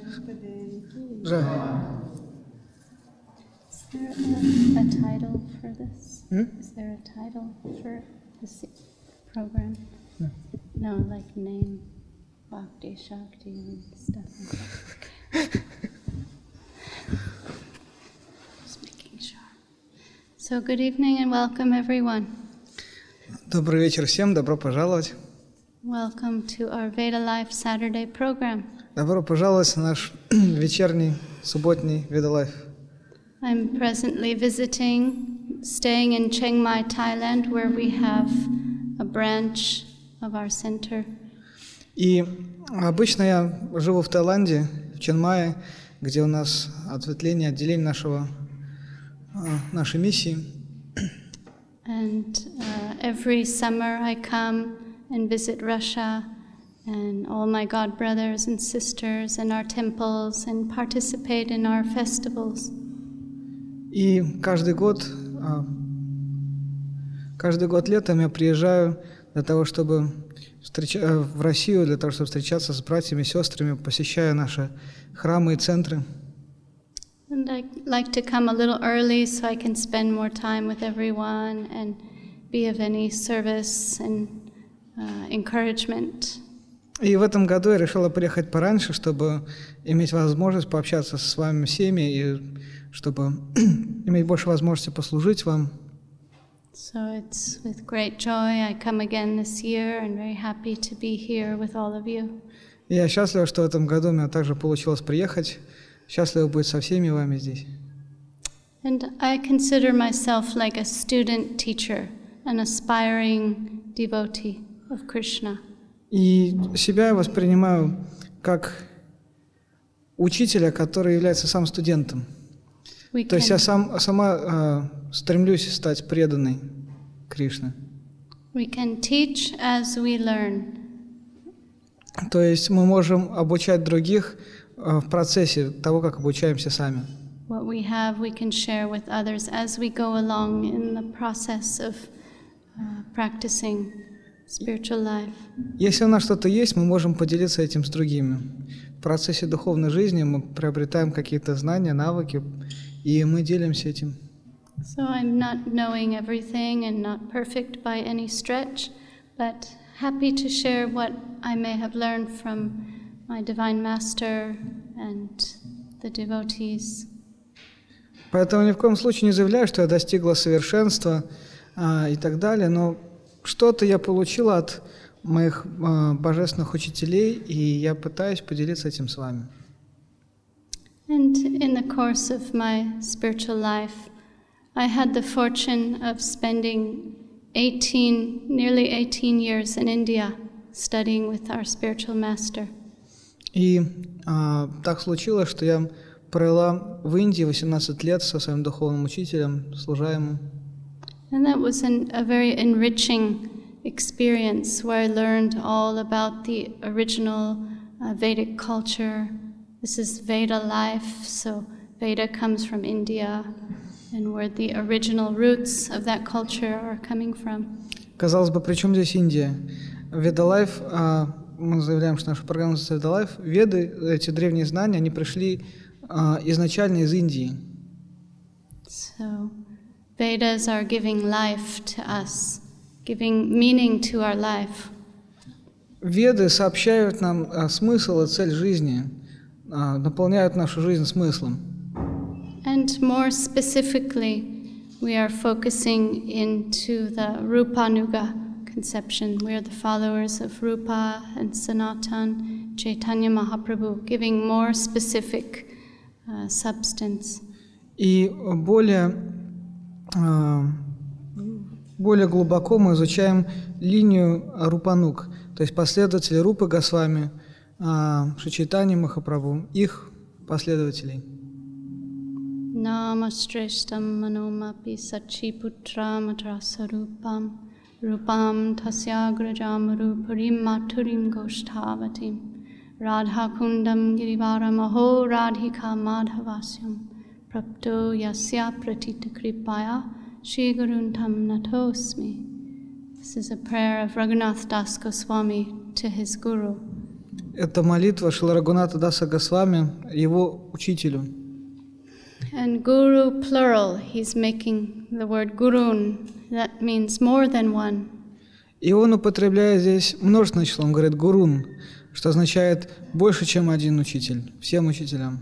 Жа. Is there a title for this? Is there a title for this program? No, like name, Bhakti, Shakti, and stuff. Just making sure. So good evening and welcome everyone. Добрый вечер всем, добро пожаловать. Welcome to our Veda Life Saturday program. Добро пожаловать на наш вечерний, субботний Veda Life. I'm presently staying in Chiang Mai, Thailand, where we have a branch of our center. И обычно я живу в Таиланде, в Чиангмае, где у нас отделение нашей миссии. And every summer I come and visit Russia and all my god brothers and sisters in our temples and participate in our festivals. И каждый год летом я приезжаю для того, чтобы в Россию, для того, чтобы встречаться с братьями и сестрами, посещая наши храмы и центры. And I like to come a little early so I can spend more time with everyone and be of any service and encouragement. И в этом году я решила приехать пораньше, чтобы иметь возможность пообщаться с вами всеми и чтобы иметь больше возможности послужить вам. So it's with great joy I come again this year and very happy to be here with all of you. Я счастлив, что в этом году у меня также получилось приехать. Счастлив быть со всеми вами здесь. And I consider myself like a student teacher, an aspiring devotee of Krishna. И себя я воспринимаю как учителя, который является сам студентом. То есть я сама стремлюсь стать преданной Кришне. We can teach as we learn. То есть мы можем обучать других в процессе того, как обучаемся сами. What we have, we can share with others as we go along in the process of practicing spiritual life. Если у нас что-то есть, мы можем поделиться этим с другими. В процессе духовной жизни мы приобретаем какие-то знания, навыки, и мы делимся этим. So I'm not knowing everything and not perfect by any stretch, but happy to share what I may have learned from my Divine Master and the devotees. Поэтому ни в коем случае не заявляю, что я достигла совершенства и так далее, но что-то я получила от моих божественных учителей, и я пытаюсь поделиться этим с вами. And in the course of my spiritual life, I had the fortune of spending nearly 18 years in India, studying with our spiritual master. И так случилось, что я провела в Индии 18 лет со своим духовным учителем, служа ему. And that was a very enriching experience where I learned all about the original Vedic culture. This is Veda life, so Veda comes from India, and where the original roots of that culture are coming from. Казалось бы, при чем здесь Индия? Veda Life, мы заявляем, что наша программа называется Veda Life. Веды, эти древние знания, они пришли изначально из Индии. So Vedas are giving life to us, giving meaning to our life. Веды сообщают нам смысл и цель жизни, наполняют нашу жизнь смыслом. And more specifically, we are focusing into the Rupanuga conception. We are the followers of Rupa and Sanatan, Chaitanya Mahaprabhu, giving more specific substance. И более глубоко мы изучаем линию Рупануг, то есть последователи Рупы Госвами, Шри Чайтанья Махапрабху, их последователей. Namashreshtam manomapi sachiputram atrasarupam rupam tasyagrajam ruparim maturim goshtavatim radha kundam girivaram aho radhika madhavasyam prapto yasya pratita kripaya shri guruntam natosmi. This is a prayer of Raghunath Das Goswami to his guru. Это молитва Шрила Рагунатха Даса Госвами, его учителю. And guru plural, he's making the word gurun, that means more than one. И он употребляет здесь множественное число, он говорит гурун, что означает больше, чем один учитель, всем учителям.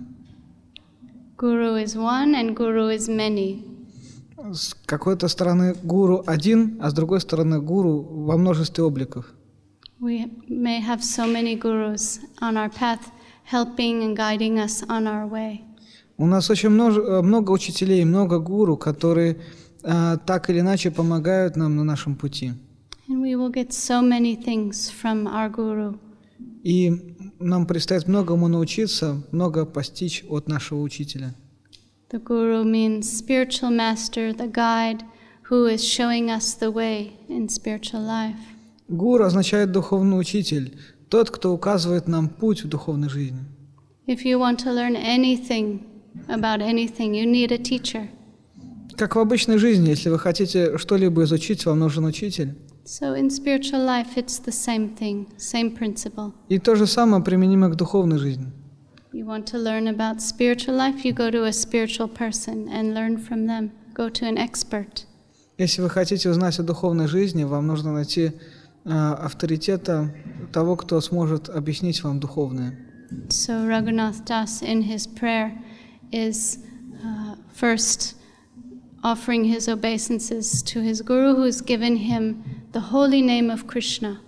Guru is one and guru is many. С какой-то стороны гуру один, а с другой стороны гуру во множестве обликов. We may have so many gurus on our path, helping and guiding us on our way. У нас очень много учителей, много гуру, которые так или иначе помогают нам на нашем пути. And we will get so many things from our guru. И нам предстоит многому научиться, много постичь от нашего учителя. The guru means spiritual master, the guide who is showing us the way in spiritual life. Гуру означает духовный учитель, тот, кто указывает нам путь в духовной жизни. If you want to learn anything about anything, you need a teacher. Как в обычной жизни, если вы хотите что-либо изучить, вам нужен учитель. So in spiritual life, it's the same thing, same principle. И то же самое применимо к духовной жизни. You want to learn about spiritual life, you go to a spiritual person and learn from them. Go to an expert. Если вы хотите узнать о духовной жизни, вам нужно найти авторитета того, кто сможет объяснить вам духовное. So Raghunath Das in his prayer is first offering his obeisances to his guru who has given him the holy name of Krishna.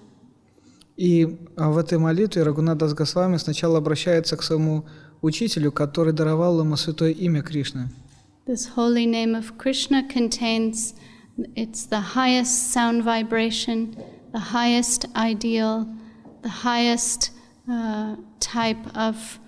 И в этой молитве Рагунат Дас Госвами сначала обращается к своему учителю, который даровал ему святое имя Кришны. This holy name of Krishna contains, it's the highest sound vibration, the highest ideal, the highest type of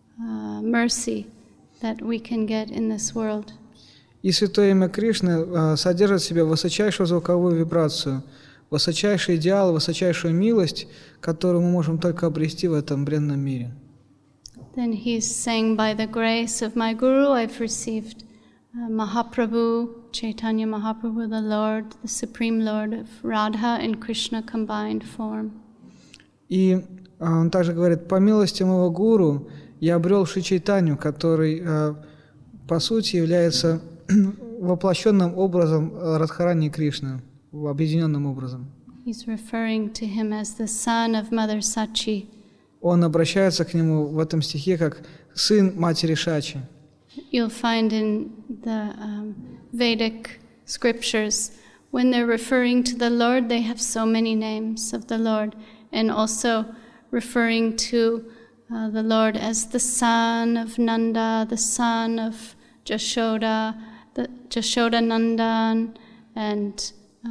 mercy that we can get in this world. И святое имя Кришны содержит в себе высочайшую звуковую вибрацию, высочайший идеал, высочайшую милость, которую мы можем только обрести в этом бренном мире. Then he's saying, by the grace of my guru, I've received Mahaprabhu, Chaitanya Mahaprabhu, the Lord, the Supreme Lord of Radha and Krishna combined form. И он также говорит, по милости моего гуру я обрел Шри Чайтанью, который по сути является воплощенным образом Радхарани Кришны, объединенным образом. He's referring to him as the son of Mother Sachi. Он обращается к нему в этом стихе как сын матери Шачи. You'll find in the Vedic scriptures, when they're referring to the Lord, they have so many names of the Lord, and also referring to the Lord as the son of Nanda, the son of Jashoda, the Jashoda Nandan, and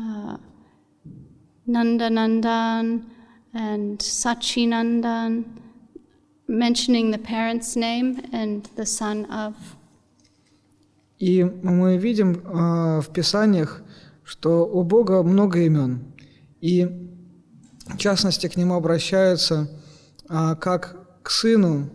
Nanda Nandan, and Sachi Nandan, mentioning the parent's name and the son of. И мы видим в Писаниях, что у Бога много имен, и в частности к Нему обращаются как к сыну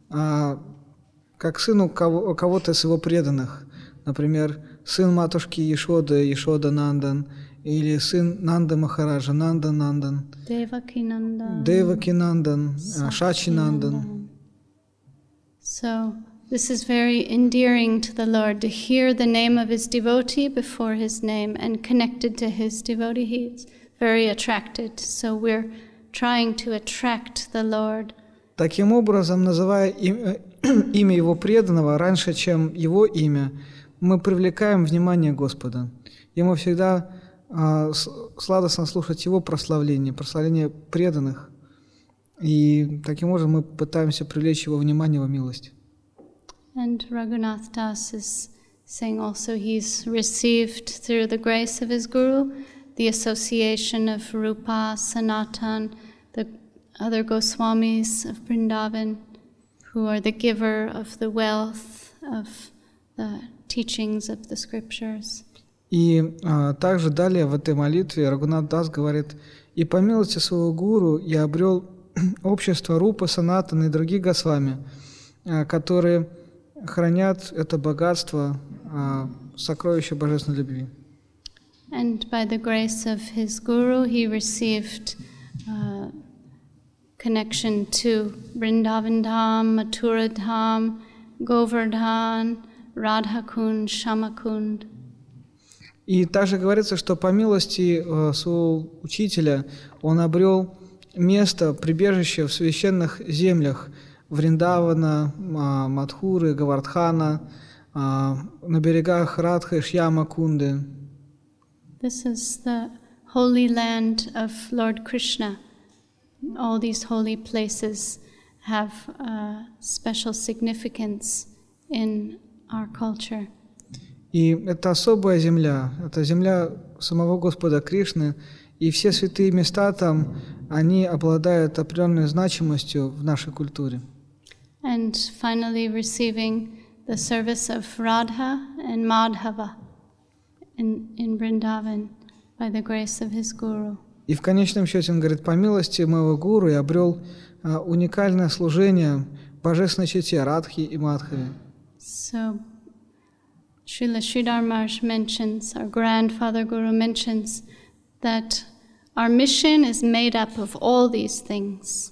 кого-то из Его преданных, например, сын матушки Ешоды, Ешода Нандан, или сын Нанды Махараджа, Нанда Нандан, Devaki Nandan, Деваки Нандан, Шачи Нандан. So this is very endearing to the Lord to hear the name of his devotee before his name and connected to his devotee. He's very attracted. So we're trying to attract the Lord. Таким образом, называя имя Его преданного раньше, чем Его имя, мы привлекаем внимание Господа. Ему всегда сладостно слушать Его прославление преданных. И таким образом мы пытаемся привлечь Его внимание, Его милость. And Raghunath Das is saying also he's received through the grace of his guru the association of Rupa, Sanatan, the other Goswamis of Vrindavan, who are the giver of the wealth of the teachings of the scriptures. И также далее в этой молитве Рагунат Дас говорит, «И по милости своего гуру я обрел общество Рупы, Санатана и других Госвами, которые хранят это богатство, сокровища божественной любви». And by the grace of his guru, he received connection to Vrindavan Dham, Mathura Dham, Govardhan, Radhakund, Shamakund. И также говорится, что по милости своего учителя он обрел место, прибежище в священных землях Вриндавана, Мадхуры, Говардхана, на берегах Радхи, Шьямакунды. This is the holy land of Lord Krishna. All these holy places have special significance in our culture. И это особая земля, это земля самого Господа Кришны, и все святые места там, они обладают определенной значимостью в нашей культуре. And finally receiving the service of Radha and Madhava in Vrindavan by the grace of his guru. И в конечном счете он говорит, по милости моего гуру я обрел уникальное служение божественной чете Радхи и Мадхави. So Srila Sridhar Maharaj mentions, our grandfather guru mentions, that our mission is made up of all these things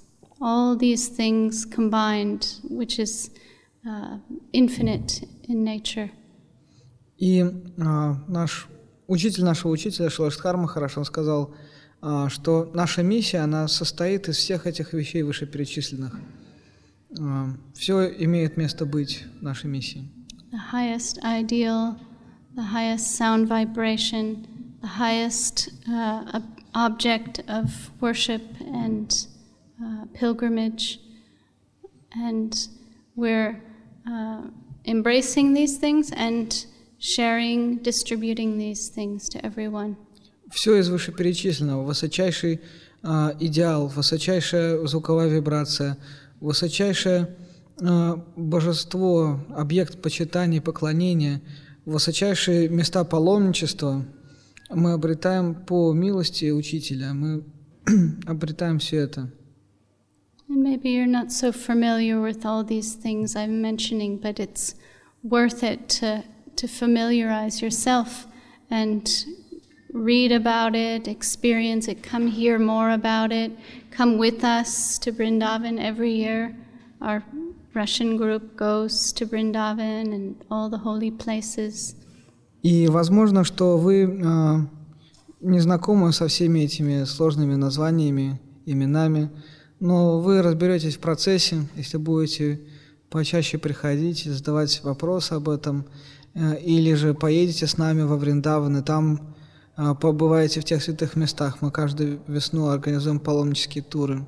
combined, which is infinite in nature. И наш учитель нашего учителя, Шрила Шридхар Махарадж, он сказал, что наша миссия, она состоит из всех этих вещей вышеперечисленных. Все имеет место быть в нашей миссии. The highest ideal, the highest sound vibration, the highest object of worship and pilgrimage. And we're embracing these things and sharing, distributing these things to everyone. Все из вышеперечисленного, высочайший идеал, высочайшая звуковая вибрация, высочайшее божество, объект почитания и поклонения, высочайшие места паломничества мы обретаем по милости учителя, мы обретаем все это. And maybe you're not so familiar with all these things I'm mentioning, but it's worth it to familiarize yourself and read about it, experience it, come hear more about it, come with us to Vrindavan every year. Our Russian group goes to Vrindavan and all the holy places. И возможно, что вы не знакомы со всеми этими сложными названиями, именами, но вы разберетесь в процессе, если будете почаще приходить, задавать вопросы об этом, или же поедете с нами во Вриндаван и там побываете в тех святых местах. Мы каждую весну организуем паломнические туры.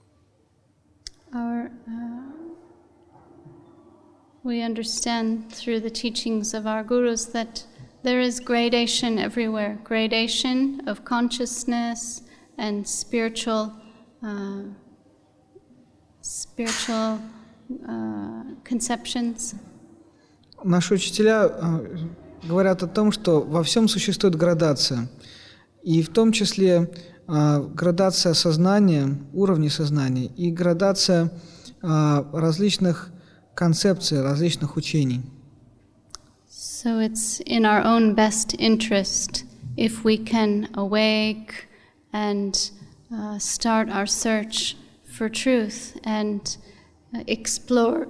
We understand through the teachings of our gurus that there is gradation everywhere, gradation of consciousness and spiritual conceptions. Наши учителя говорят о том, что во всем существует градация, и в том числе градация сознания, уровней сознания, и градация различных концепций, различных учений. So it's in our own best interest if we can awake and start our search for truth and explore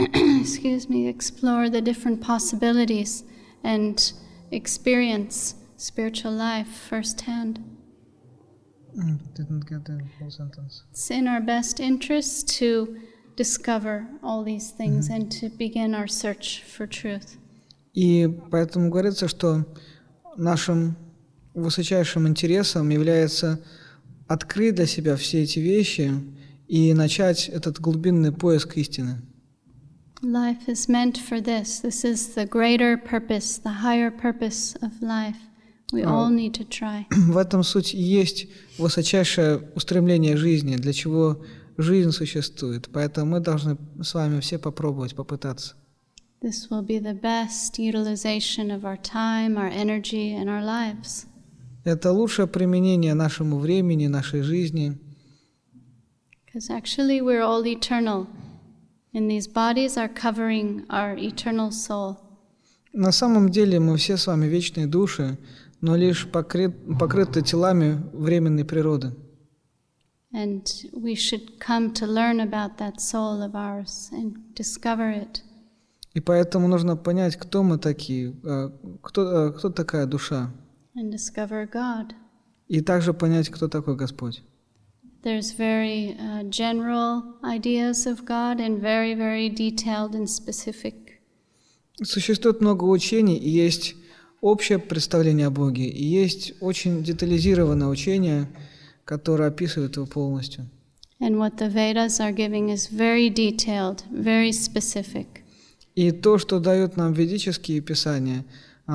the different possibilities and experience spiritual life firsthand. Didn't get the whole sentence. It's in our best interest to discover all these things and to begin our search for truth. И поэтому говорится, что нашим высочайшим интересом является открыть для себя все эти вещи и начать этот глубинный поиск истины. Life is meant for this. This is the greater purpose, the higher purpose of life. We all need to try. В этом суть и есть высочайшее устремление жизни, для чего жизнь существует. Поэтому мы должны с вами все попробовать, попытаться. This will be the best utilization of our time, our energy, and our lives. Это лучшее применение нашему времени, нашей жизни. Because actually we're all eternal. And these bodies are covering our eternal soul. На самом деле мы все с вами вечные души, но лишь покрыты телами временной природы. And we should come to learn about that soul of ours and discover it. И поэтому нужно понять, кто мы такие, кто такая душа. And discover God. И также понять, кто такой Господь. There's very general ideas of God and very, very detailed and specific. Существует много учений, и есть общее представление о Боге, и есть очень детализированное учение, которое описывает его полностью. And what the Vedas are giving is very detailed, very specific. И то, что дают нам ведические писания,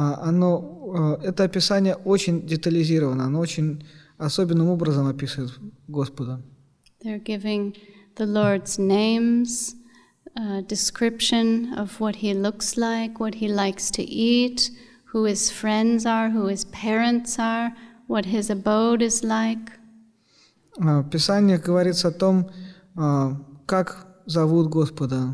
это описание очень детализировано, оно очень особенным образом описывает Господа. They're giving the Lord's names, description of what he looks like, what he likes to eat, who his friends are, who his parents are, what his abode is like. В Писаниях говорится о том, как зовут Господа,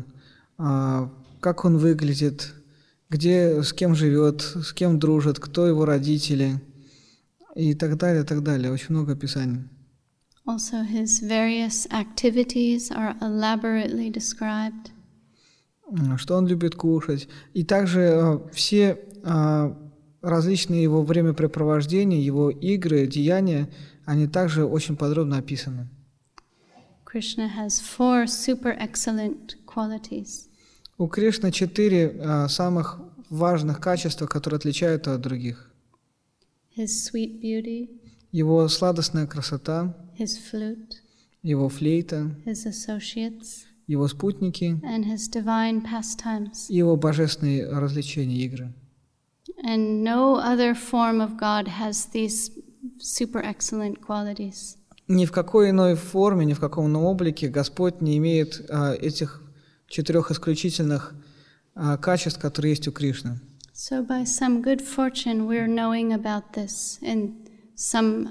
как Он выглядит, где, с кем живет, с кем дружит, кто его родители и так далее, так далее. Очень много Писаний. Also, his various activities are elaborately described. Что он любит кушать. И также все различные его времяпрепровождения, его игры, деяния, они также очень подробно описаны. Krishna has 4 super excellent qualities. У Кришны 4 самых важных качества, которые отличают его от других. His sweet beauty, Его сладостная красота, his flute, его флейта, his associates, его спутники and his divine pastimes. и его божественные развлечения, игры. And no other form of God has these super excellent qualities. Ни в какой иной форме, ни в каком ином облике Господь не имеет этих 4 исключительных качеств, которые есть у Кришны. So by some good fortune we're knowing about this and some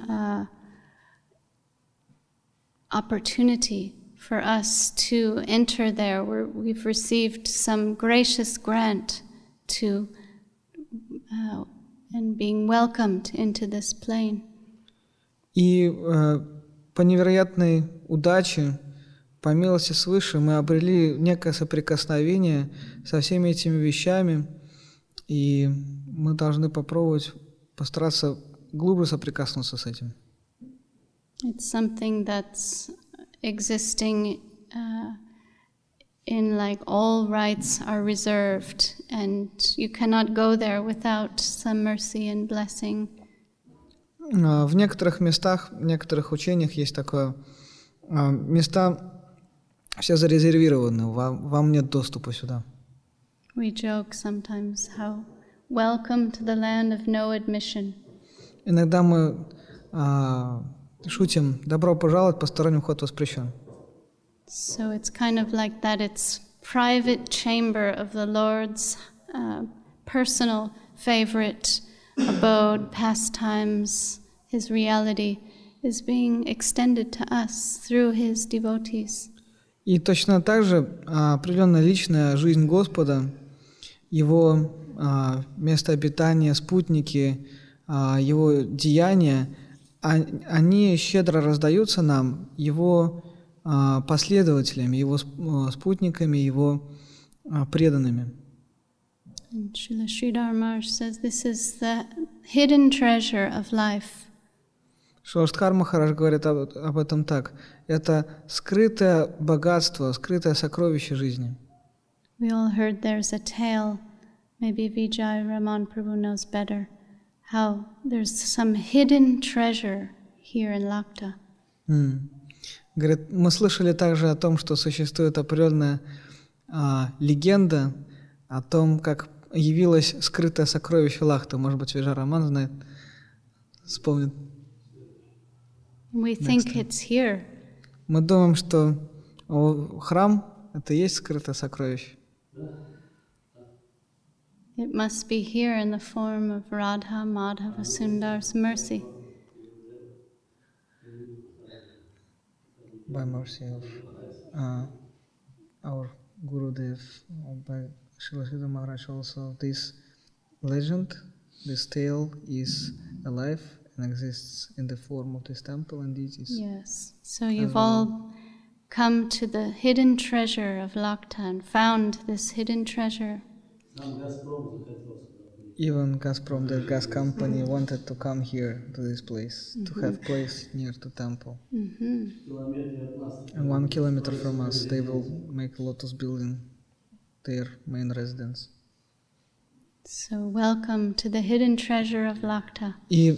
opportunity for us to enter there where we've received some gracious grant to and being welcomed into this plane. И по невероятной удаче, по милости свыше, мы обрели некое соприкосновение со всеми этими вещами, и мы должны попробовать, постараться глубже соприкоснуться с этим. It's something that's existing in like all rights are reserved, and you cannot go there without some mercy and blessing. В некоторых местах, в некоторых учениях есть такое, места все зарезервированы, вам нет доступа сюда. We joke sometimes how welcome to the land of no admission. Иногда мы шутим, добро пожаловать, посторонним вход воспрещен. So it's kind of like that. It's private chamber of the Lord's personal favorite abode, pastimes, his reality is being extended to us through his devotees. И точно так же определенная личная жизнь Господа, его место обитания, спутники, его деяния, они щедро раздаются нам его последователями, его спутниками, его преданными. And Srila Sridhar Maharaj says this is the hidden treasure of life. Шриладхар Махарадж говорит об этом так. Это скрытое богатство, скрытое сокровище жизни. We all heard there's a tale, maybe Vijay Raman Prabhu knows better, how there's some hidden treasure here in Lakta. Говорит, мы слышали также о том, что существует определенная легенда о том, как явилось скрытое сокровище Лахта. Может быть, Виджай Раман знает, вспомнит. We think it's here. Мы думаем, что храм — это и есть скрытое сокровище. It must be here in the form of Radha Madhava Sundar's mercy. By mercy of our Gurudev, by Srila Sridhar Maharaj also, this legend, this tale is alive and exists in the form of this temple and deities. Yes. So you've all come to the hidden treasure of Lakta and found this hidden treasure. Even Gazprom, the gas company, wanted to come here to this place, to have place near the temple. And 1 kilometer from us, they will make Lotus building their main residence. So welcome to the hidden treasure of Lakta. И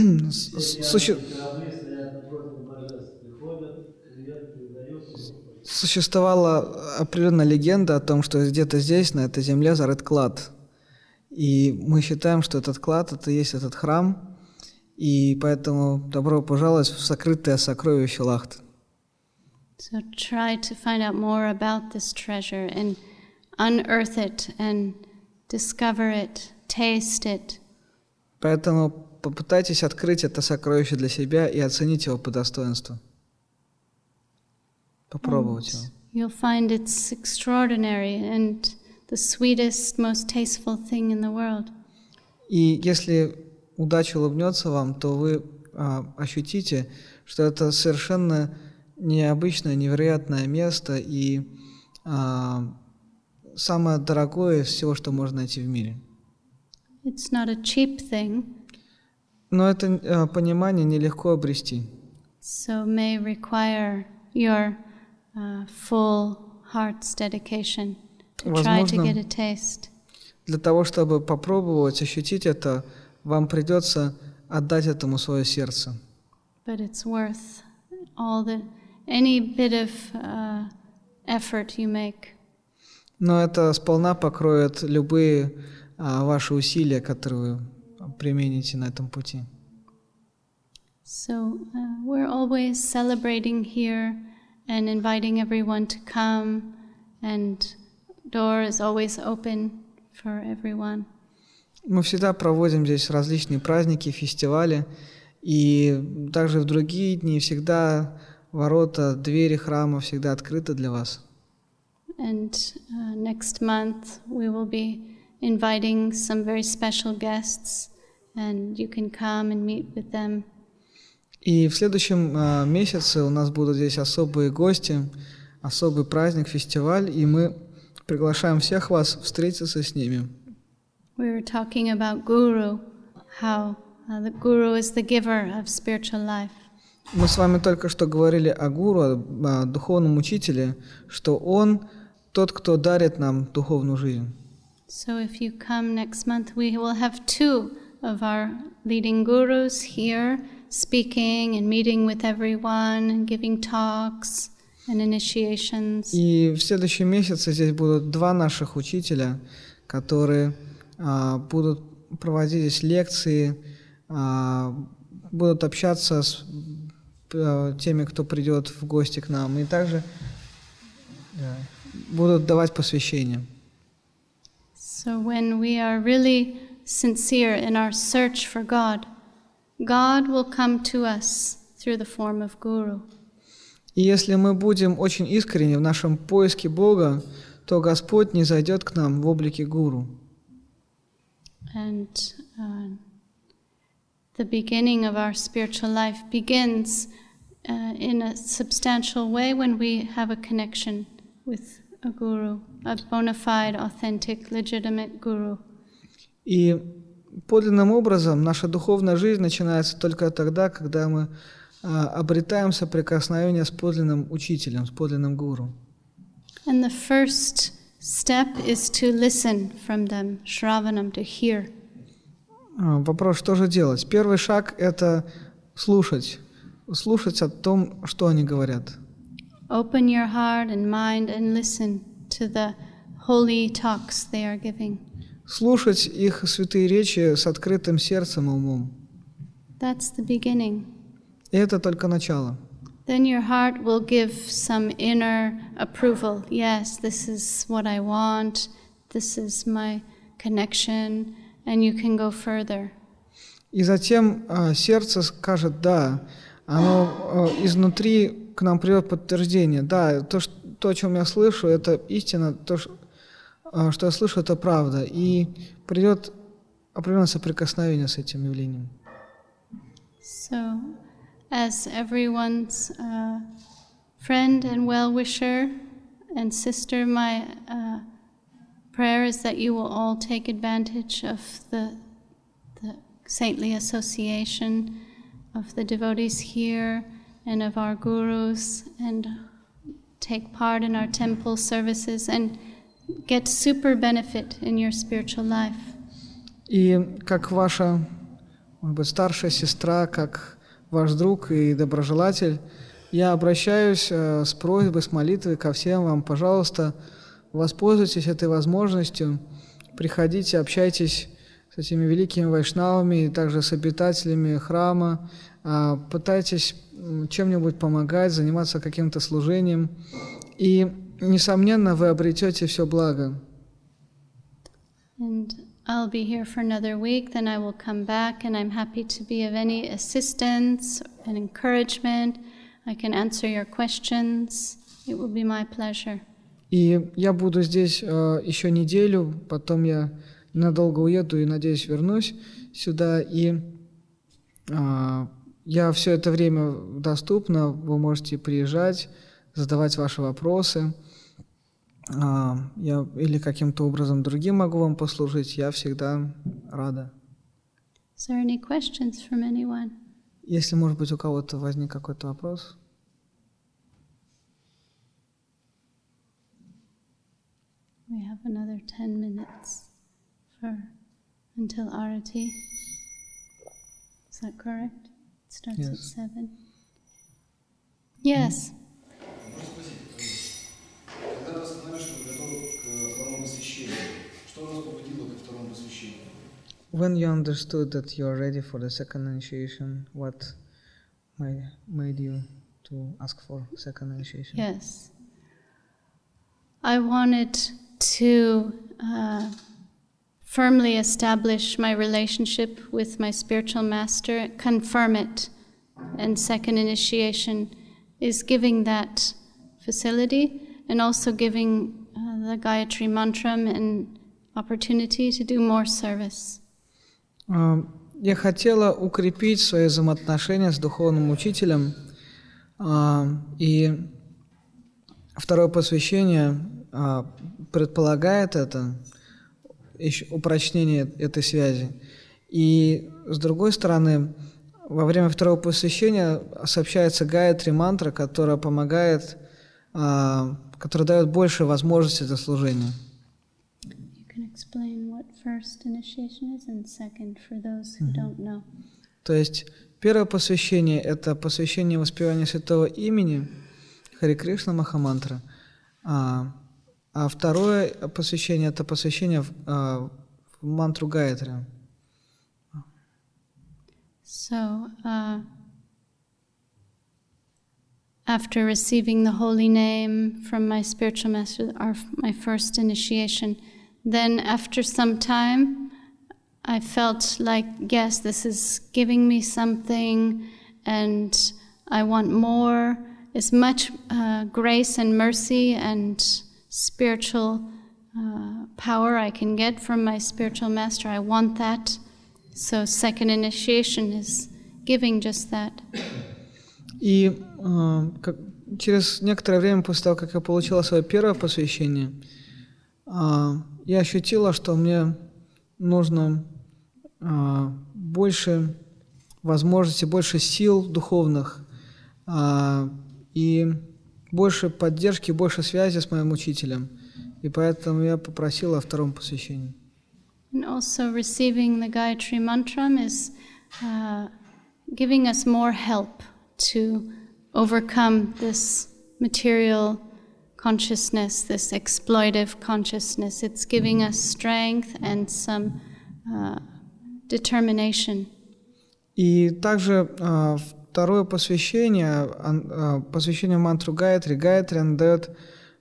существовала определенная легенда о том, что где-то здесь, на этой земле, зарыт клад. И мы считаем, что этот клад — это и есть этот храм, и поэтому добро пожаловать в сокрытое сокровище Лахты. So try to find out more about this treasure and unearth it and discover it, taste it. Поэтому попытайтесь открыть это сокровище для себя и оценить его по достоинству. Попробовать его. You'll find it's extraordinary and the sweetest, most tasteful thing in the world. И если удача улыбнется вам, то вы ощутите, что это совершенно необычное, невероятное место и самое дорогое из всего, что можно найти в мире. It's not a cheap thing. Но это понимание нелегко обрести. So may require your full heart's dedication to try to get a taste. Для того, чтобы попробовать, ощутить это, вам придется отдать этому свое сердце. But it's worth any bit of effort you make. Но это сполна покроет любые ваши усилия, которые вы примените на этом пути. So we're always celebrating here and inviting everyone to come, and door is always open for everyone. Мы всегда проводим здесь различные праздники, фестивали, и также в другие дни всегда ворота, двери храма всегда открыты для вас. And next month we will be inviting some very special guests, and you can come and meet with them. И в следующем месяце у нас будут здесь особые гости, особый праздник, фестиваль, и мы приглашаем всех вас встретиться с ними. We were talking about Guru, how the Guru is the giver of spiritual life. Мы с вами только что говорили о гуру, о духовном учителе, что он тот, кто дарит нам духовную жизнь. So if you come next month, we will have 2 of our leading gurus here, speaking and meeting with everyone and giving talks and initiations. И в следующем месяце здесь будут 2 наших учителя, которые будут проводить здесь лекции, будут общаться с теми, кто придет в гости к нам, и также будут давать посвящение. So when we are really sincere in our search for God, God will come to us through the form of Guru. И если мы будем очень искренни в нашем поиске Бога, то Господь низойдет к нам в облике гуру. And the beginning of our spiritual life begins in a substantial way when we have a connection with a guru, a bona fide, authentic, legitimate guru. И подлинным образом наша духовная жизнь начинается только тогда, когда мы обретаем соприкосновение с подлинным учителем, с подлинным гуру. And the first step is to listen from them, shravanam, to hear. Вопрос, что же делать? Первый шаг – это слушать о том, что они говорят. Open your heart and mind and listen to the holy talks they are giving. Слушать их святые речи с открытым сердцем и умом. That's the beginning. И это только начало. Then your heart will give some inner approval. Yes, this is what I want. This is my connection, and you can go further. И затем сердце скажет «да». Оно изнутри к нам придет подтверждение. Да, то, о чем я слышу, это истина, то, что я слышу, это правда. И придет определенное соприкосновение с этим явлением. So, as everyone's friend and well-wisher and sister, my prayer is that you will all take advantage of the saintly association of the devotees here and of our gurus, and take part in our temple services and get super benefit in your spiritual life. И как ваша, может быть, старшая сестра, как ваш друг и доброжелатель, я обращаюсь с просьбой, с молитвой ко всем вам. Пожалуйста, воспользуйтесь этой возможностью, приходите, общайтесь с этими великими вайшнавами и также с обитателями храма, пытайтесь чем-нибудь помогать, заниматься каким-то служением, и, несомненно, вы обретете все благо. And I'll be here for another week, then I will come back, and I'm happy to be of any assistance and encouragement. I can answer your questions. It will be my pleasure. И я буду здесь еще неделю, потом я надолго уеду и, надеюсь, вернусь сюда. И я все это время доступна, вы можете приезжать, задавать ваши вопросы. Я или каким-то образом другим могу вам послужить, я всегда рада. Is there any questions from anyone? Если, может быть, у кого-то возник какой-то вопрос. We have another 10 minutes until Arati. Is that correct? It starts Yes. at 7. Yes. Когда вы осознали, что вы готовы к второму посвящению, что вас побудило ко второму посвящению? When you understood that you are ready for the second initiation, what made you to ask for second initiation? Yes. I wanted to firmly establish my relationship with my spiritual master, confirm it, and second initiation is giving that facility and also giving the Gayatri Mantra an opportunity to do more service. Я хотела укрепить свои взаимоотношения с духовным учителем, и второе посвящение предполагает это, упрочнение этой связи. И с другой стороны, во время второго посвящения сообщается Гайатри мантра, которая помогает, которая дает больше возможностей для служения. You can explain what first initiation is and second for those who don't know. То есть первое посвящение – это посвящение воспевания святого имени Хари Кришна Махамантра, а второе посвящение – это посвящение в мантру Гайатри. So, after receiving the holy name from my spiritual master, my first initiation, then after some time, I felt like, yes, this is giving me something, and I want more. As much grace and mercy and spiritual power I can get from my spiritual master, I want that. So second initiation is giving just that. И через некоторое время после того, как я получила свое первое посвящение, я ощутила, что мне нужно больше возможностей, больше сил духовных и больше поддержки, больше связи с моим учителем. И поэтому я попросила о втором посвящении. And also receiving the Gayatri Mantra is giving us more help to overcome this material consciousness, this exploitive consciousness. It's giving us strength and some determination. И также второе посвящение, посвящение мантру Гайатри. Гайатри дает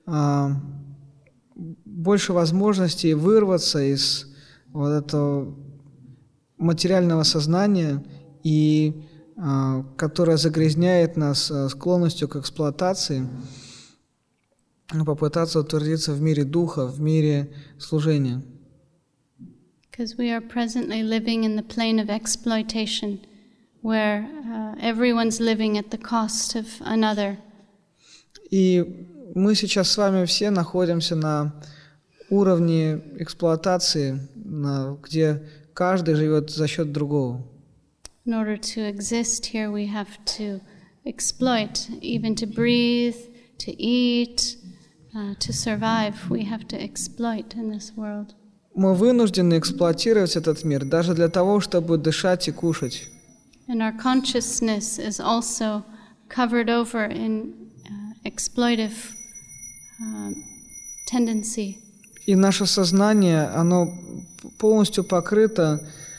больше возможностей вырваться из вот этого материального сознания, и которое загрязняет нас склонностью к эксплуатации, попытаться утвердиться в мире духа, в мире служения. Because we are presently living in the plane of exploitation, where everyone's living at the cost of another. И мы сейчас с вами все находимся на уровне эксплуатации, где каждый живет за счет другого. In order to exist here, we have to exploit, even to breathe, to eat, to survive. We have to exploit in this world. Мы вынуждены эксплуатировать этот мир даже для того, чтобы дышать и кушать. And our consciousness is also covered over in exploitive tendency. И наше сознание, оно полностью покрыто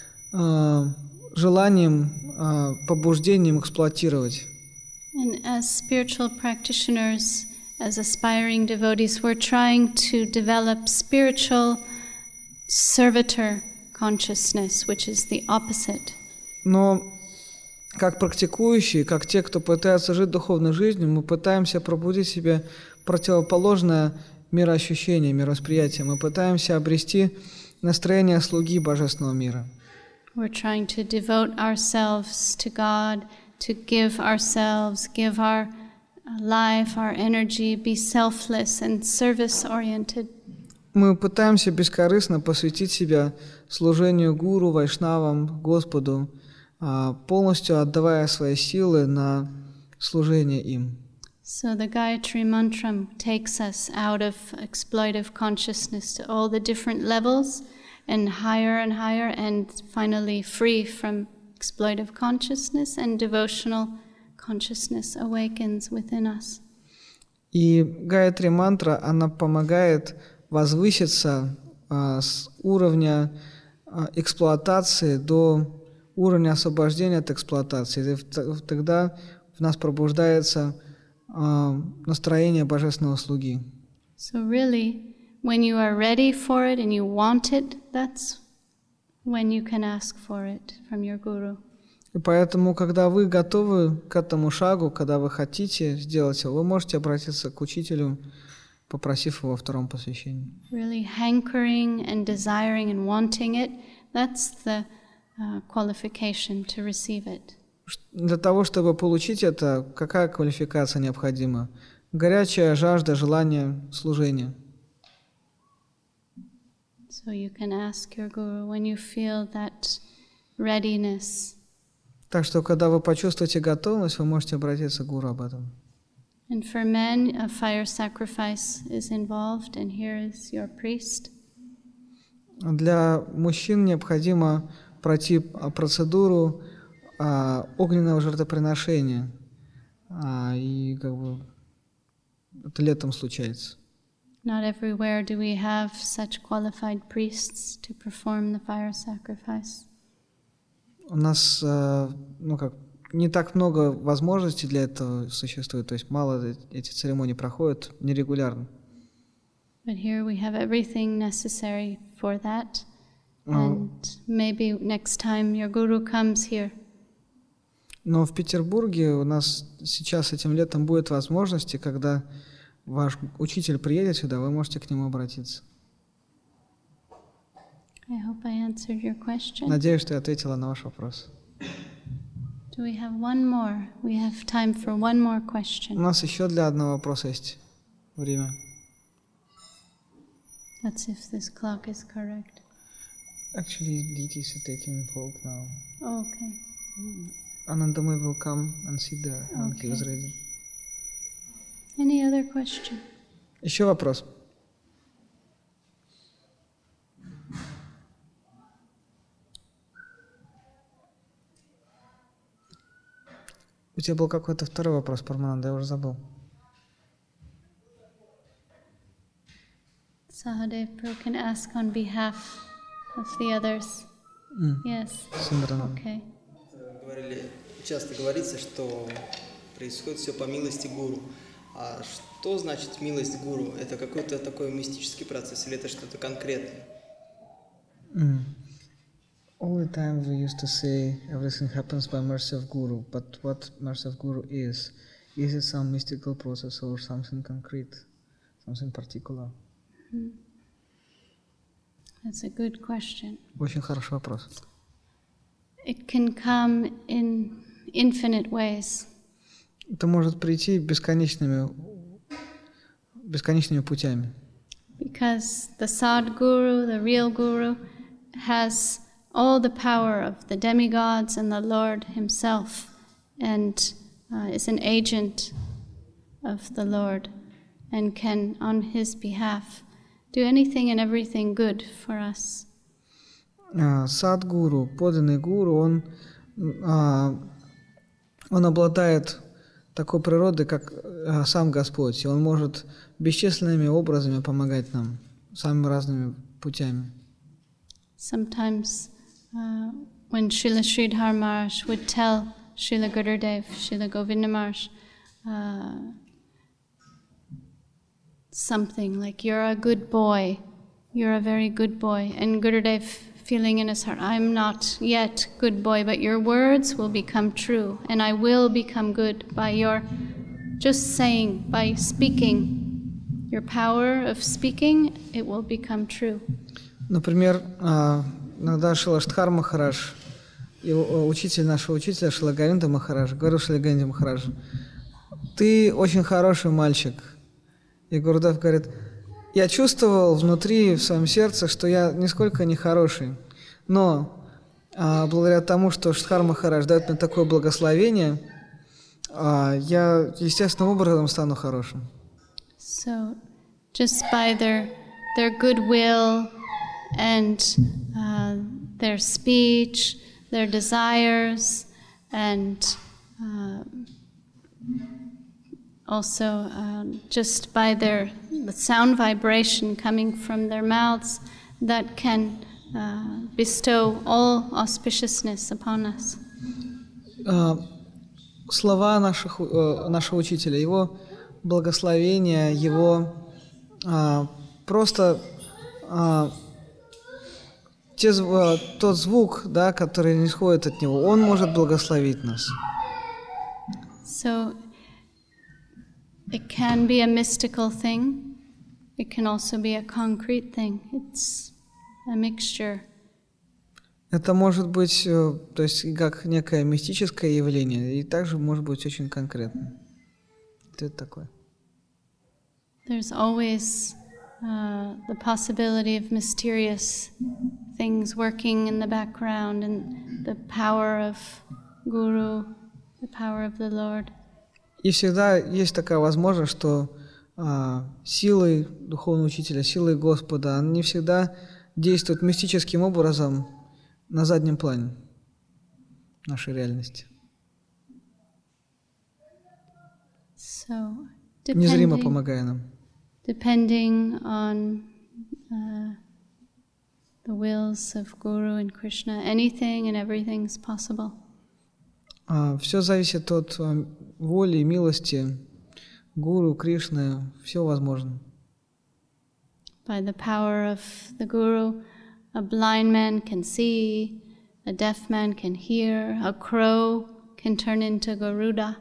желанием, побуждением эксплуатировать. And as spiritual practitioners, as aspiring devotees, we're trying to develop spiritual servitor consciousness, which is the opposite. Но как практикующие, как те, кто пытается жить духовной жизнью, мы пытаемся пробудить в себе противоположное мироощущение, мировосприятие. Мы пытаемся обрести настроение слуги Божественного мира. We're trying to devote ourselves to God, to give ourselves, give our life, our energy, be selfless and service-oriented. Мы пытаемся бескорыстно посвятить себя служению гуру, вайшнавам, Господу, полностью отдавая свои силы на служение им. So the Gayatri Mantra takes us out of exploitive consciousness to all the different levels and higher, and finally free from exploitive consciousness, and devotional consciousness awakens within us. И Гайатри мантра, она помогает возвыситься с уровня эксплуатации до уровня освобождения от эксплуатации. И тогда в нас пробуждается настроение божественного слуги. So really, when you are ready for it and you want it, that's when you can ask for it from your guru. И поэтому, когда вы готовы к этому шагу, когда вы хотите сделать его, вы можете обратиться к учителю, попросив его во втором посвящении. Really hankering and desiring and wanting it, that's the qualification to receive it. Для того, чтобы получить это, какая квалификация необходима? Горячая жажда, желание служения. So you can ask your guru when you feel that readiness. Так что, когда вы почувствуете готовность, вы можете обратиться к гуру об этом. And for men, a fire sacrifice is involved, and here is your priest. Для мужчин необходимо пройти процедуру огненного жертвоприношения, и это летом случается. Not everywhere do we have such qualified priests to perform the fire sacrifice. У нас не так много возможностей для этого существует, то есть мало эти церемонии проходят нерегулярно. But here we have everything necessary for that, and maybe next time your guru comes here. Но в Петербурге у нас сейчас этим летом будет возможность, когда ваш учитель приедет сюда, вы можете к нему обратиться. I hope I answered your question. Надеюсь, что я ответила на ваш вопрос. Do we have one more? We have time for one more У question. нас еще для одного вопроса есть время. That's if this clock is correct. Actually, DTs are taking folk now. Oh, okay. Anandamai will come and sit there when he was ready. Any other question? Еще вопрос. У тебя был какой-то второй вопрос, Парамананда, я уже забыл. Sahadev can ask on behalf of the others. Yes. Сундарананда. Okay. Говорили, часто говорится, что происходит все по милости гуру. А что значит милость гуру? Это какой-то такой мистический процесс или это что-то конкретное? All the time we used to say everything happens by mercy of Guru, but what mercy of Guru is? Is it some mystical process or something concrete, something particular? That's a good question. Очень хороший вопрос. it can come in infinite ways. Это может прийти бесконечными путями. Because the Sadguru, the real Guru, has all the power of the demigods and the Lord himself, and is an agent of the Lord, and can, on his behalf, do anything and everything good for us. Садгуру, подлинный гуру, он обладает такой природой, как сам Господь, и он может бесчисленными образами помогать нам, самыми разными путями. Sometimes when Srila Sridhar Maharaj would tell Srila Gurudev, Srila Govinda Maharaj, something like, "You're a good boy, you're a very good boy," and Gurudev feeling in his heart, "I'm not yet good boy, but your words will become true, and I will become good by your just saying, by speaking. Your power of speaking, it will become true." Например, иногда Шрила Штхар Махарадж, учитель нашего учителя Шрила Говинда Махарадж, говорил Шрила Говинде Махараджу: «Ты очень хороший мальчик». И Гурудев говорит: «Я чувствовал внутри, в своем сердце, что я нисколько не хороший, но благодаря тому, что Штхар Махарадж дает мне такое благословение, я естественным образом стану хорошим». So, just by their goodwill and their speech, their desires, and also just by the sound vibration coming from their mouths, that can bestow all auspiciousness upon us. Слова нашего учителя, его благословения, его просто тот звук, да, который не исходит от него, он может благословить нас. So it can be a mystical thing. It can also be a concrete thing. It's a mixture. Это может быть, то есть, как некое мистическое явление, и также может быть очень конкретно. Что это такое? There's always the possibility of mysterious things working in the background, and the power of Guru, the power of the Lord. И всегда есть такая возможность, что силой духовного учителя, силой Господа, они всегда действуют мистическим образом на заднем плане нашей реальности. So, незримо помогая нам. Depending on the wills of Guru and Krishna, anything and everything is possible. Все зависит от воли и милости Гуру, Кришны, все возможно. By the power of the Guru, a blind man can see, a deaf man can hear, a crow can turn into Garuda.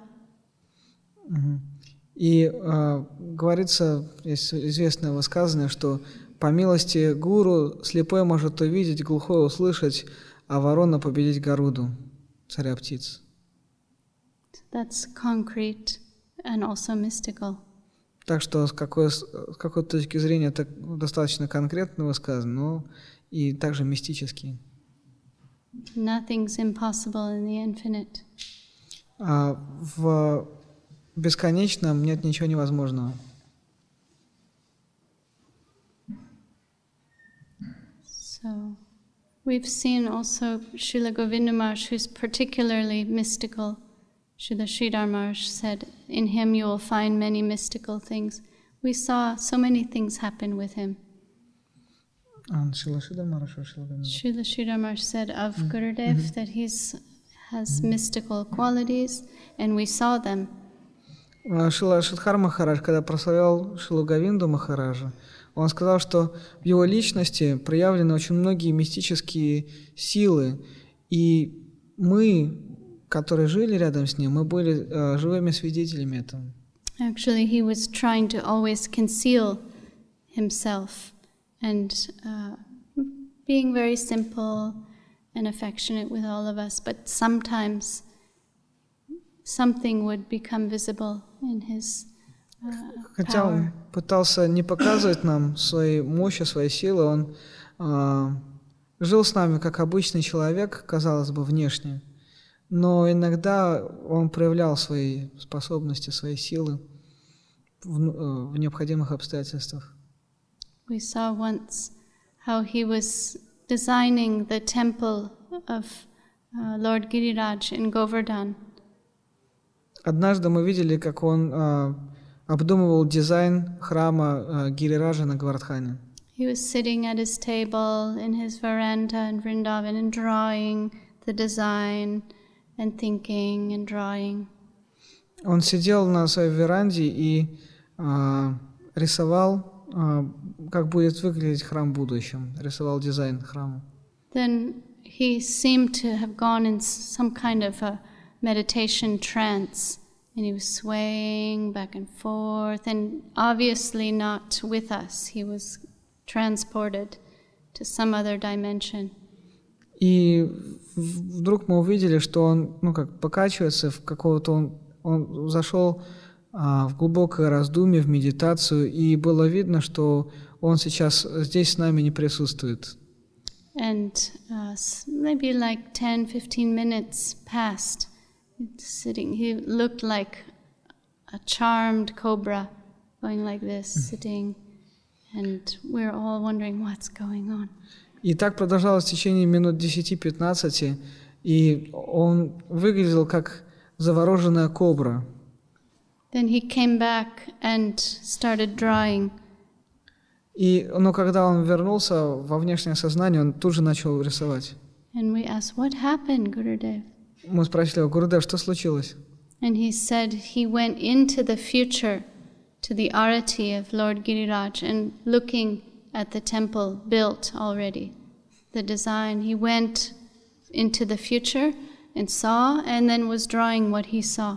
И говорится, есть известное высказывание, что по милости Гуру слепой может увидеть, глухой услышать, а ворона победить Гаруду, царя птиц. That's concrete and also mystical. Так что с какой-то точки зрения это достаточно конкретно высказано, но и также мистический. Nothing's impossible in the infinite. В бесконечном нет ничего невозможного. So, we've seen also Srila Govinda Maharaj, who's particularly mystical. Srila Sridhar Maharaj said, in him you will find many mystical things. We saw so many things happen with him. Srila Sridhar Maharaj said of Gurudev that he has mystical qualities, and we saw them. Шрила Шидхар Махарадж, когда прославлял Шрилу Говинду Махараджа, он сказал, что в его личности проявлены очень многие мистические силы, и мы, которые жили рядом с ним, мы были живыми свидетелями этого. Actually, he was trying to always conceal himself and being very simple and affectionate with all of us, but sometimes something would become visible in his Хотя power. он пытался не показывать нам свои мощи, свои силы, он жил с нами как обычный человек, казалось бы, внешне, но иногда он проявлял свои способности, свои силы в необходимых обстоятельствах. We saw once how he was designing the temple of Lord Giriraj in Govardhan. Однажды мы видели, как он обдумывал дизайн храма Гирираджа на Говардхане. He was sitting at his table in his veranda in Vrindavan and drawing the design and thinking and drawing. Он сидел на своей веранде и рисовал, как будет выглядеть храм в будущем, рисовал дизайн храма. Then he seemed to have gone in some kind of a meditation trance, and he was swaying back and forth, and obviously not with us. He was transported to some other dimension. И вдруг мы увидели, что он, как покачивается в какого-то, он зашел в глубокое раздумье, в медитацию, и было видно, что он сейчас здесь с нами не присутствует. And maybe like 10-15 minutes passed. Sitting, he looked like a charmed cobra, going like this, sitting, and we're all wondering what's going on. И так продолжалось в течение минут 10-15, и он выглядел как завороженная кобра. Then he came back and started drawing. Но когда он вернулся во внешнее сознание, он тут же начал рисовать. And we asked, what happened, Gurudev? Мы спросили его: Гурудев, что случилось? And he said he went into the future, to the arati of Lord Giriraj, and looking at the temple built already, the design, he went into the future and saw, and then was drawing what he saw.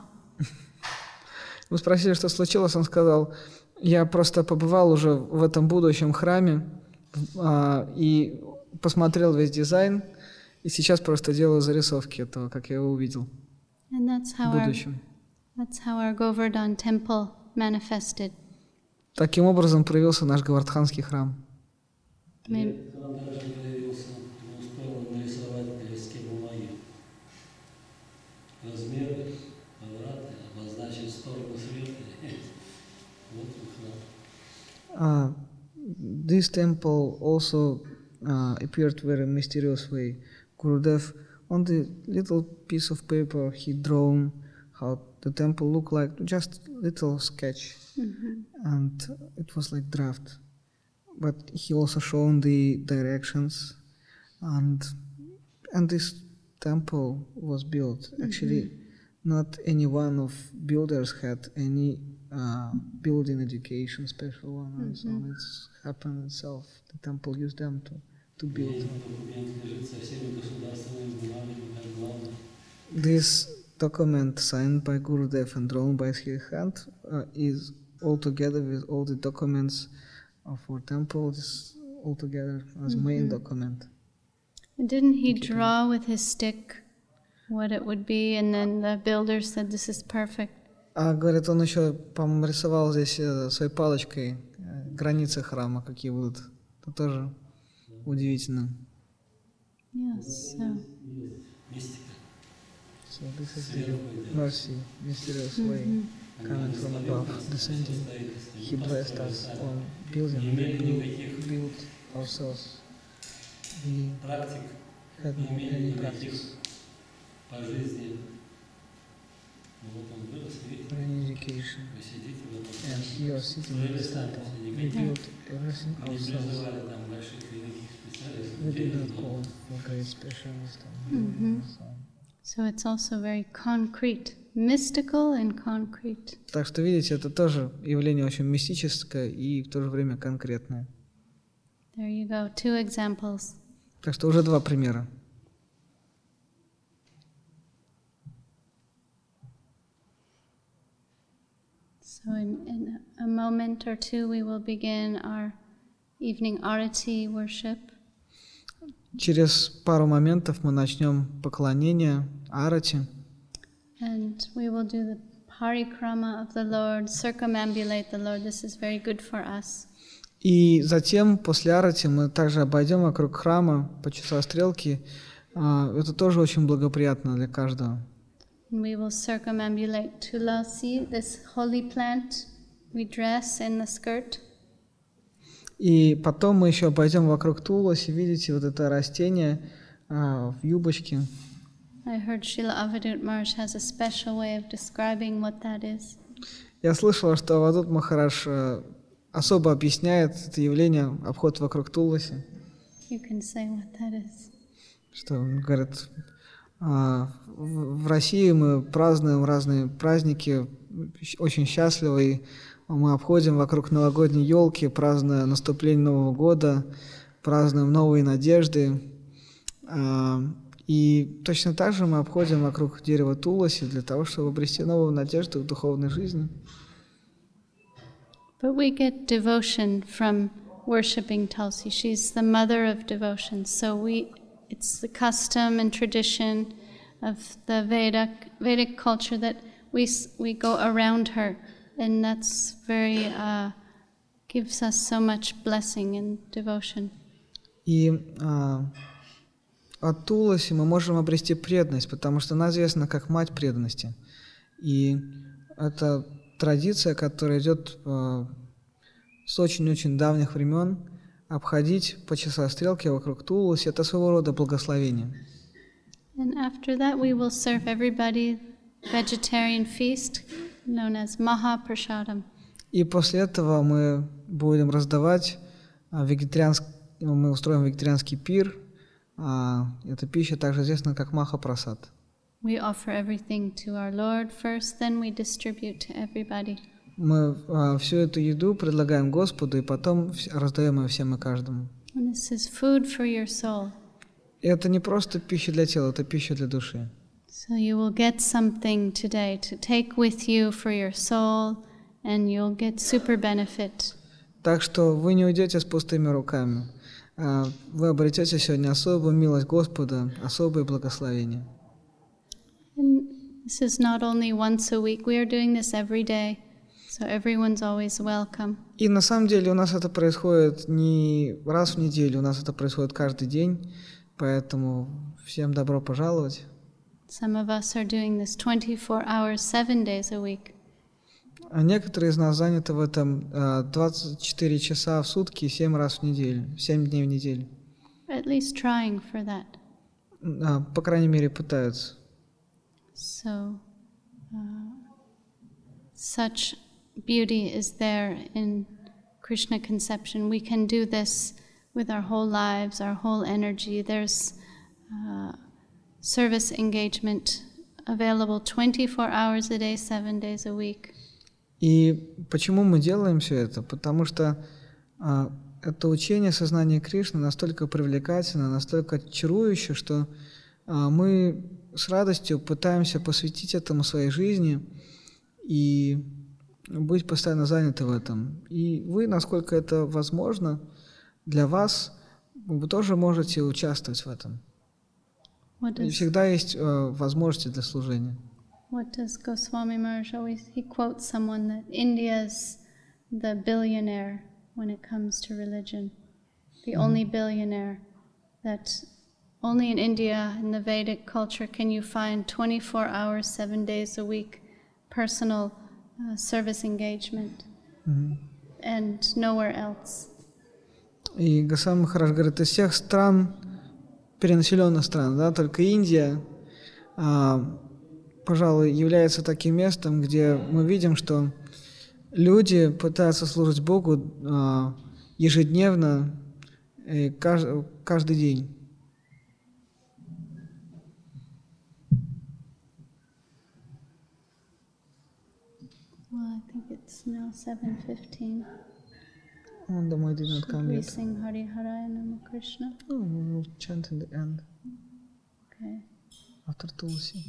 Мы спросили, что случилось, он сказал: я просто побывал уже в этом будущем храме и посмотрел весь дизайн, и сейчас просто делаю зарисовки этого, как я его увидел в будущем. That's how our Govardhan temple manifested. Таким образом проявился наш Говардханский храм. This temple also appeared very mysterious way. Gurudev, on the little piece of paper, he drawn how the temple looked like, just little sketch, and it was like draft. But he also shown the directions, and this temple was built. Actually, not any one of builders had any building education, special one, and so it's happened itself. The temple used them to build. This document signed by Gurudev and drawn by his hand is all together with all the documents of our temple. This all together as main document. And didn't he draw with his stick what it would be, and then the builder said, "This is perfect"? Говорит, он еще, по-моему, рисовал здесь своей палочкой границы храма, какие будут. Это тоже удивительно. Yes. So this is the mercy, mysterious way coming from above, descending. He blessed us on building. We built ourselves. We had no any practice. Any education. And you are sitting in this temple. We built everything ourselves. We did not call for great specialists. So it's also very concrete, mystical and concrete. Так что, видите, это тоже явление очень мистическое и в то же время конкретное. There you go, 2 examples. Так что уже 2 примера. So in a moment or two we will begin our evening arati worship. Через пару моментов мы начнем поклонение, арати. And we will do the parikrama of the Lord, circumambulate the Lord. This is very good for us. И затем, после арати, мы также обойдем вокруг храма по часовой стрелке. Это тоже очень благоприятно для каждого. And we will circumambulate Tulasi, this holy plant we dress in the skirt. И потом мы еще обойдем вокруг Туласи, видите, вот это растение в юбочке. I heard Srila Avadut Maharaj has a special way of describing what that is. Я слышал, что Авадут Махарадж особо объясняет это явление, обход вокруг Туласи. You can say what that is. Что он говорит, в России мы празднуем разные праздники, очень счастливы, и мы обходим вокруг новогодней елки, празднуя наступление Нового года, празднуем новые надежды. И точно так же мы обходим вокруг дерева Туласи для того, чтобы обрести новую надежду в духовной жизни. But we get devotion from worshipping Tulsi. She's the mother of devotion. So it's the custom and tradition of the Vedic culture that we go around her, and that's very gives us so much blessing and devotion. И от Туласи мы можем обрести преданность, потому что она известна как мать преданности. И это традиция, которая идет с очень-очень давних времен, обходить по часовой стрелке вокруг Туласи, это своего рода благословение. And after that we will serve everybody vegetarian feast known as Mahaprasadam. И после этого мы будем раздавать мы устроим вегетарианский пир. Эта пища также известна как Махапрасад. We offer everything to our Lord first, then we distribute to everybody. Мы всю эту еду предлагаем Господу и потом раздаем ее всем и каждому. And this is food for your soul. И это не просто пища для тела, это пища для души. So you will get something today to take with you for your soul, and you'll get super benefit. Так что вы не уйдете с пустыми руками. Вы обретете сегодня особую милость Господа, особое благословение. And this is not only once a week, we are doing this every day, so everyone's always welcome. И на самом деле у нас это происходит не раз в неделю, у нас это происходит каждый день, поэтому всем добро пожаловать. Some of us are doing this 24 hours, 7 days a week. А некоторые из нас заняты в этом 24 часа в сутки, 7 раз в неделю, 7 дней в неделю. At least trying for that. По крайней мере, пытаются. So, such beauty is there in Krishna conception. We can do this with our whole lives, our whole energy. There's service engagement available 24 hours a day, 7 days a week. И почему мы делаем все это? Потому что это учение сознания Кришны настолько привлекательно, настолько чарующе, что мы с радостью пытаемся посвятить этому своей жизни и быть постоянно заняты в этом. И вы, насколько это возможно для вас, вы тоже можете участвовать в этом. И всегда есть возможности для служения. What does Goswami Maharaj always, he quotes someone that India's the billionaire when it comes to religion. The only billionaire, that only in India, in the Vedic culture, can you find 24 hours, 7 days a week personal service engagement, and nowhere else. И Госвами Махарадж говорит, из всех стран, перенаселенных стран, да, только Индия, пожалуй, является таким местом, где мы видим, что люди пытаются служить Богу ежедневно, каждый день. Well, I think it's now 7:15. Он домой didn't come We yet. sing Hari Haraya Nama Krishna. Oh, we will chant in the end, Okay. after Tulsi.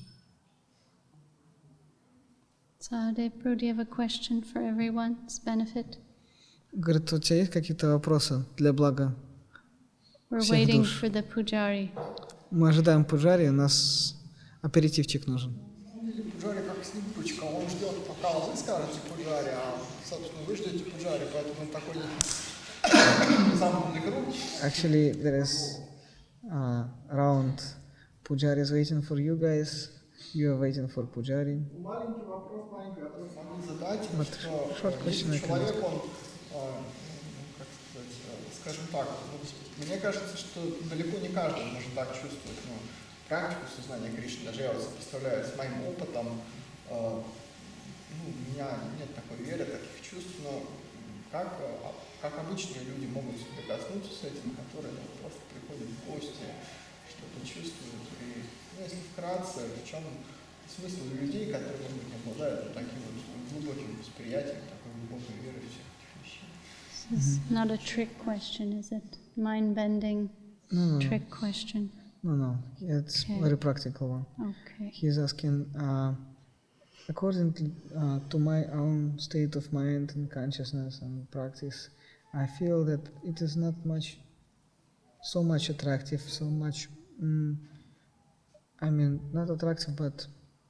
Sahadev Prabhu, do you have a question for everyone's benefit? Говорит, у тебя есть какие-то вопросы для блага We're всех waiting душ. for the pujari. Мы ожидаем пуджари, у нас аперитивчик нужен. Пуджари как снегурочка, он ждет, пока вы скажете пуджари, а, собственно, вы ждете пуджари, поэтому он такой замкнутый круг. Actually, there is round pujaris waiting for you guys. You are waiting for pujari. Маленький вопрос, который могу задать, Вот что short question I can человек, он, как сказать, скажем так, мне кажется, что далеко не каждый может так чувствовать, но практику сознания Кришны, даже я вот представляю с моим опытом, у меня нет такой веры, таких чувств, но как обычные люди могут соприкоснуться с этим, которые просто приходят в гости, что-то чувствуют. И, если вкратце, в чем смысл людей, которые, может быть, обладают вот таким вот глубоким восприятием, такой глубокой верой всех этих вещей. This is not a trick question, is it? Mind-bending trick question. No, it's Okay. very practical one. Okay. He's asking, according to my own state of mind and consciousness and practice, I feel that it is not so much attractive, so much, not attractive, but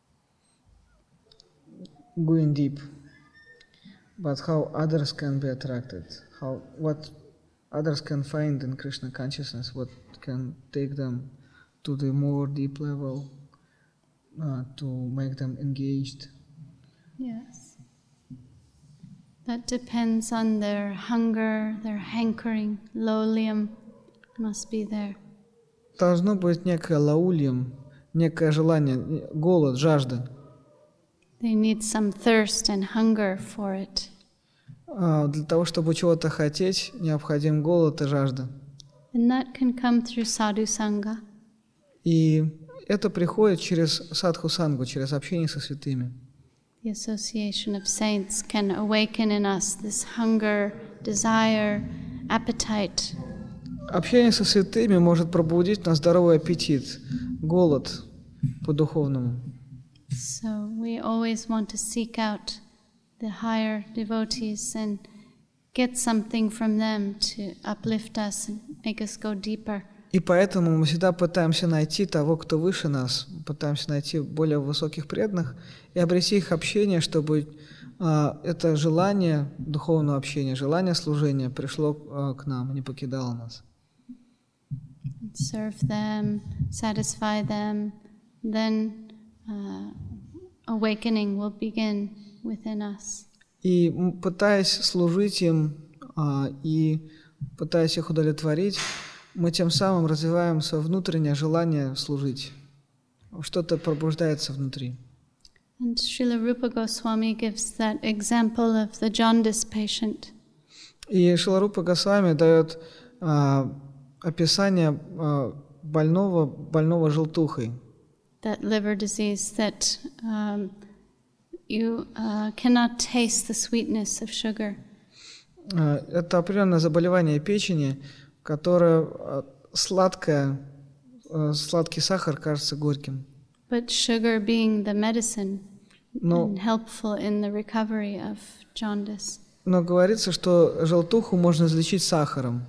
going deep. But how others can be attracted, what others can find in Krishna consciousness, what can take them to the more deep level, to make them engaged. Yes. That depends on their hunger, their hankering. Lolium must be there. Должно быть некое лаульям, некое желание, голод, жажда. They need some thirst and hunger for it. Для того, чтобы чего-то хотеть, необходим голод и жажда. And that can come through sadhu sangha. И это приходит через садху-сангу, через общение со святыми. The association of saints can awaken in us this hunger, desire, appetite. Общение со святыми может пробудить на здоровый аппетит, голод по духовному. So we always want to seek out the higher devotees and get something from them to uplift us and make us go deeper. И поэтому мы всегда пытаемся найти того, кто выше нас, пытаемся найти более высоких преданных и обрести их общение, чтобы это желание духовного общения, желание служения пришло к нам, не покидало нас. Serve them, satisfy them, then awakening will begin within us. И пытаясь служить им и пытаясь их удовлетворить, мы тем самым развиваем свое внутреннее желание служить. Что-то пробуждается внутри. And Srila Rupa Goswami gives that example of the jaundice patient. И Шрила Рупа Госвами дает описание больного желтухой. That liver disease that you cannot taste the sweetness of sugar. Это определенное заболевание печени, которое сладкий сахар кажется горьким. But sugar being the medicine and helpful in the recovery of jaundice. Но говорится, что желтуху можно излечить сахаром,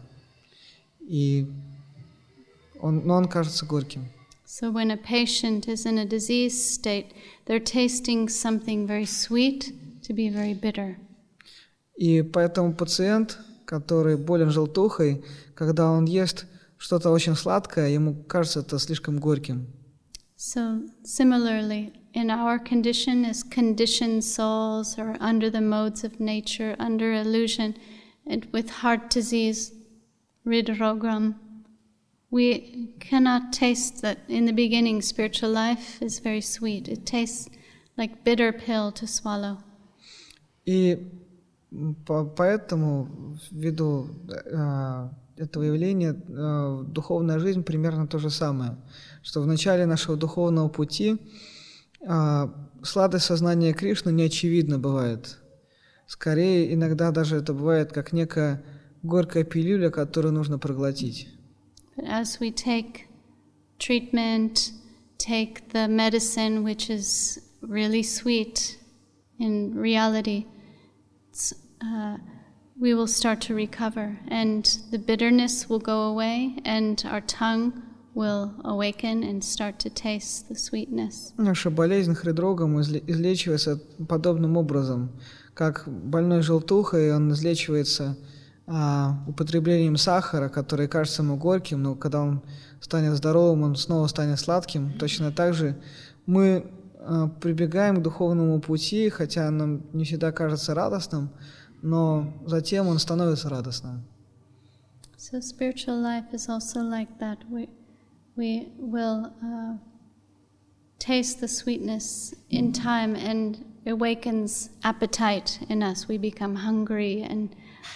но он кажется горьким. So when a patient is in a disease state, they're tasting something very sweet to be very bitter. И поэтому пациент, который болен желтухой, когда он ест что-то очень сладкое, ему кажется это слишком горьким. So similarly, in our condition as conditioned souls or under the modes of nature, under illusion, and with heart disease, hridragram, we cannot taste that in the beginning spiritual life is very sweet. It tastes like bitter pill to swallow. И поэтому, ввиду этого явления, духовная жизнь примерно то же самое, что в начале нашего духовного пути сладость сознания Кришны не очевидно бывает. Скорее, иногда даже это бывает как некая горькая пилюля, которую нужно проглотить. But as we take treatment, take the medicine which is really sweet, in reality, we will start to recover, and the bitterness will go away, and our tongue will awaken and start to taste the sweetness. Наша болезнь хридрогом излечивается подобным образом, как больной желтухой, он излечивается употреблением сахара, который кажется ему горьким, но когда он станет здоровым, он снова станет сладким. Точно так же мы прибегаем к духовному пути, хотя нам не всегда кажется радостным, но затем он становится радостным. So spiritual life is also like that. We will taste the sweetness in time, and awakens appetite in us. We become hungry and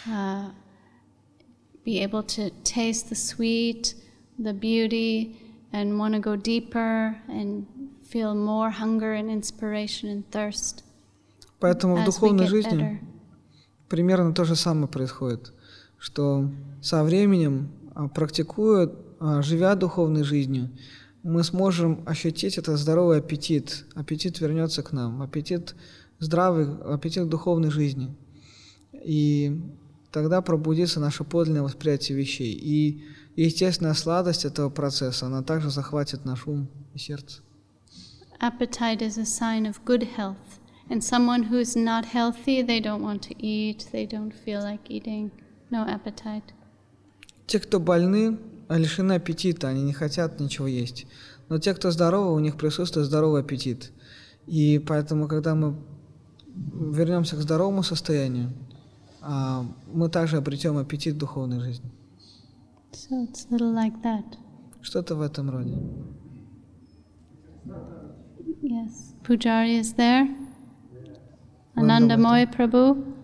be able to taste the sweet, the beauty, and want to go deeper and feel more hunger and inspiration and thirst. Поэтому в духовной жизни примерно то же самое происходит, что со временем, практикуя, живя духовной жизнью, мы сможем ощутить этот здоровый аппетит. Аппетит вернется к нам, аппетит здравый, аппетит духовной жизни. И тогда пробудится наше подлинное восприятие вещей. И естественная сладость этого процесса, она также захватит наш ум и сердце. Appetite is a sign of good health. And someone who is not healthy, they don't want to eat, they don't feel like eating, no appetite. Те, кто больны, лишены аппетита, они не хотят ничего есть. Но те, кто здоровы, у них присутствует здоровый аппетит. И поэтому, когда мы вернемся к здоровому состоянию, мы также обретем аппетит в духовной жизни. So it's a little like that. Что-то в этом роде. Yes. Pujari is there. Anandamoy Prabhu.